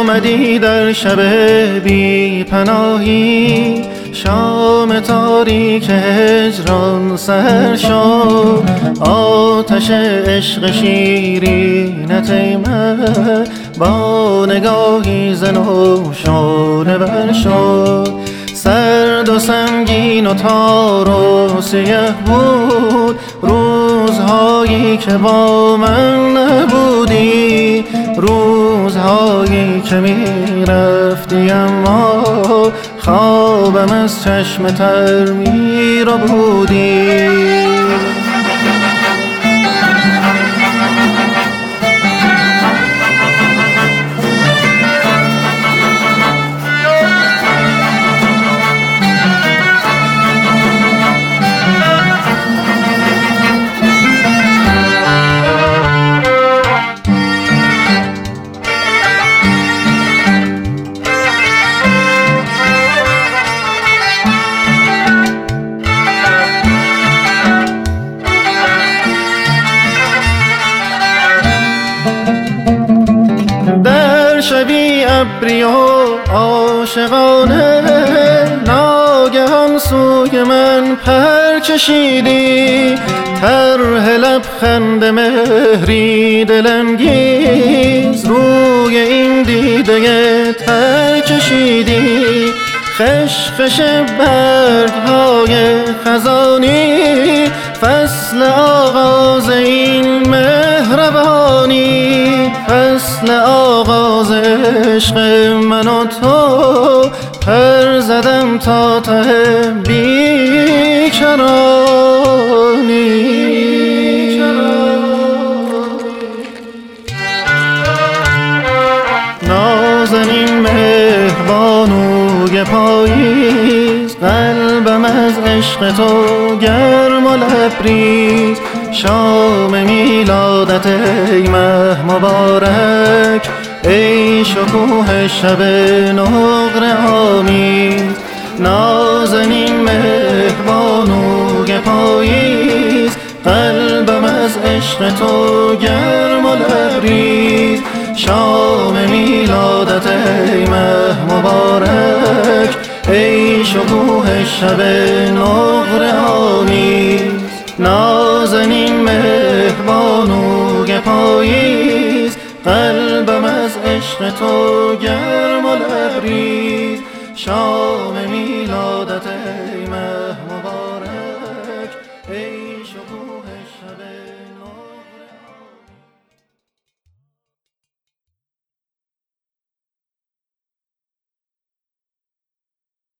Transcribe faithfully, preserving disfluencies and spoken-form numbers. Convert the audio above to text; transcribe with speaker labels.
Speaker 1: آمدی در شب بی پناهی، شام تاریک هجران سحر شد، آتش عشق شیرینت ای مه با نگاهی ز نو شعله ور شد. سرد و سنگین و تار و سیه بود روزهایی که با من نبودی، روزهایی که می رفتی اما خوابم از چشم تر می ربودی. در شبی ابری و عاشقانه ناگهان سوی من پر کشیدی، طرح لبخند مهری دلانگیز روی این دیده تر کشیدی. خشخش برگ‌های خزانی فصل آغاز این مهربانی، فصل آغاز عشق من و تو، پر زدم تا ته بیکرانی. نازنین مهربانوی پاییز، قلبم از عشق تو گرم و لبریز. شام میلادت ای مه مبارک، ای شکوه شب نقره آمیز. نازنین مهربانوی پاییز، قلبم از عشق تو گرم و لبریز. شام میلادت ای مه مبارک، ای شکوه شب نقره آمیز. نازنین مهربانوی پاییز، قلبم از عشق تو گرم و لبریز. شام